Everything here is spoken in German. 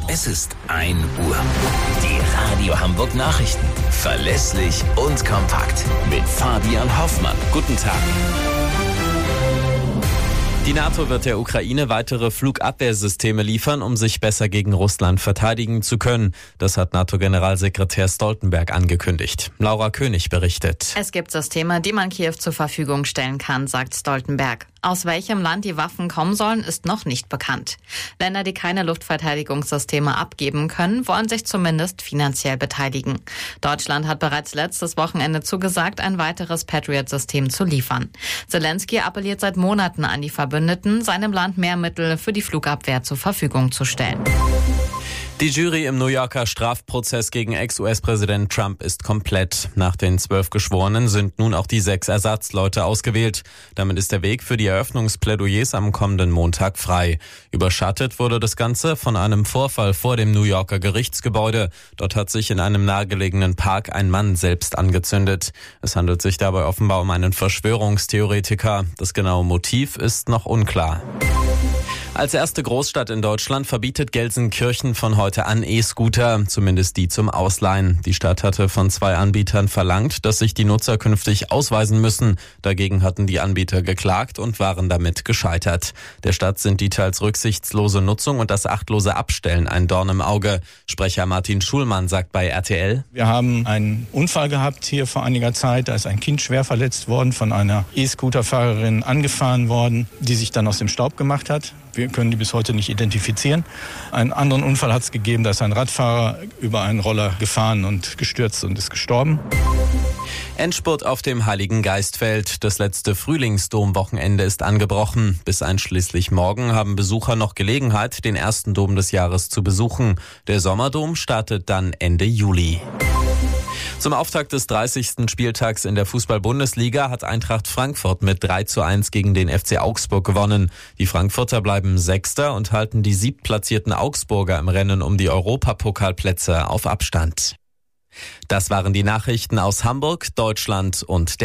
Es ist 1 Uhr. Die Radio Hamburg Nachrichten. Verlässlich und kompakt. Mit Fabian Hoffmann. Guten Tag. Die NATO wird der Ukraine weitere Flugabwehrsysteme liefern, um sich besser gegen Russland verteidigen zu können. Das hat NATO-Generalsekretär Stoltenberg angekündigt. Laura König berichtet. Es gibt Systeme, die man Kiew zur Verfügung stellen kann, sagt Stoltenberg. Aus welchem Land die Waffen kommen sollen, ist noch nicht bekannt. Länder, die keine Luftverteidigungssysteme abgeben können, wollen sich zumindest finanziell beteiligen. Deutschland hat bereits letztes Wochenende zugesagt, ein weiteres Patriot-System zu liefern. Zelensky appelliert seit Monaten an die Verbündeten, seinem Land mehr Mittel für die Flugabwehr zur Verfügung zu stellen. Die Jury im New Yorker Strafprozess gegen Ex-US-Präsident Trump ist komplett. Nach den 12 Geschworenen sind nun auch die 6 Ersatzleute ausgewählt. Damit ist der Weg für die Eröffnungsplädoyers am kommenden Montag frei. Überschattet wurde das Ganze von einem Vorfall vor dem New Yorker Gerichtsgebäude. Dort hat sich in einem nahegelegenen Park ein Mann selbst angezündet. Es handelt sich dabei offenbar um einen Verschwörungstheoretiker. Das genaue Motiv ist noch unklar. Als erste Großstadt in Deutschland verbietet Gelsenkirchen von heute an E-Scooter, zumindest die zum Ausleihen. Die Stadt hatte von 2 Anbietern verlangt, dass sich die Nutzer künftig ausweisen müssen. Dagegen hatten die Anbieter geklagt und waren damit gescheitert. Der Stadt sind die teils rücksichtslose Nutzung und das achtlose Abstellen ein Dorn im Auge. Sprecher Martin Schulmann sagt bei RTL: Wir haben einen Unfall gehabt hier vor einiger Zeit. Da ist ein Kind schwer verletzt worden, von einer E-Scooter-Fahrerin angefahren worden, die sich dann aus dem Staub gemacht hat. Wir können die bis heute nicht identifizieren. Einen anderen Unfall hat es gegeben, da ist ein Radfahrer über einen Roller gefahren und gestürzt und ist gestorben. Endspurt auf dem Heiligen Geistfeld. Das letzte Frühlingsdomwochenende ist angebrochen. Bis einschließlich morgen haben Besucher noch Gelegenheit, den ersten Dom des Jahres zu besuchen. Der Sommerdom startet dann Ende Juli. Zum Auftakt des 30. Spieltags in der Fußball-Bundesliga hat Eintracht Frankfurt mit 3:1 gegen den FC Augsburg gewonnen. Die Frankfurter bleiben Sechster und halten die 7. Augsburger im Rennen um die Europapokalplätze auf Abstand. Das waren die Nachrichten aus Hamburg, Deutschland und der